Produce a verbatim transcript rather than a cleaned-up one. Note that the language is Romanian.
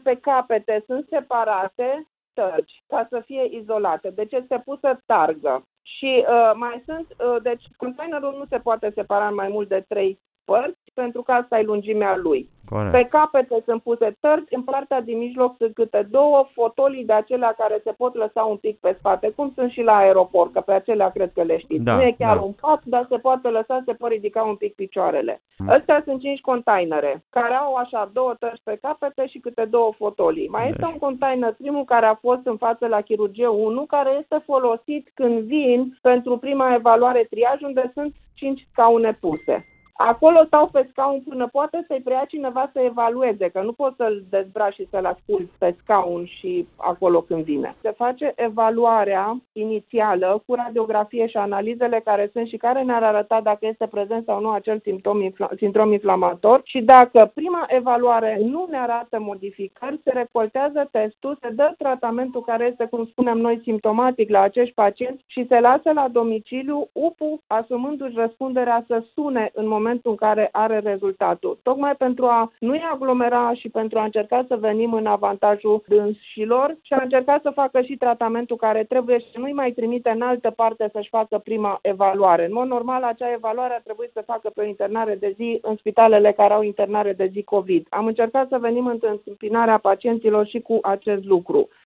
pe capete sunt separate tărgi ca să fie izolate. Deci este pusă targă. Și uh, mai sunt, uh, deci containerul nu se poate separa în mai mult de trei părți, pentru că asta e lungimea lui. Corect. Pe capete sunt puse tărți, în partea din mijloc sunt câte două fotolii de acelea care se pot lăsa un pic pe spate, cum sunt și la aeroport, că pe acelea cred că le știți. Da, nu e chiar da. un pat, dar se poate lăsa, se pot ridica un pic picioarele. Mm. Astea sunt cinci containere, care au așa două tărți pe capete și câte două fotolii. Mai Deci. este un container primul care a fost în față la chirurgie unu, care este folosit când vin pentru prima evaluare triaj, unde sunt cinci scaune puse. Acolo stau pe scaun până poate să-i preia cineva să evalueze, că nu poți să-l dezbraci și să-l asculți pe scaun și acolo când vine. Se face evaluarea inițială cu radiografie și analizele care sunt și care ne-ar arăta dacă este prezent sau nu acel simptom, infla- sindrom inflamator și dacă prima evaluare nu ne arată modificări, se recoltează testul, se dă tratamentul care este, cum spunem noi, simptomatic la acești pacienți și se lasă la domiciliu U P U asumându-și răspunderea să sune în momentul în care are rezultatul. Tocmai pentru a nu-i aglomera și pentru a încerca să venim în avantajul dânșilor și a încerca să facă și tratamentul care trebuie și nu-i mai trimite în altă parte să-și facă prima evaluare. În mod normal, acea evaluare ar trebui să facă pe o internare de zi în spitalele care au internare de zi COVID. Am încercat să venim în întâmpinarea pacienților și cu acest lucru.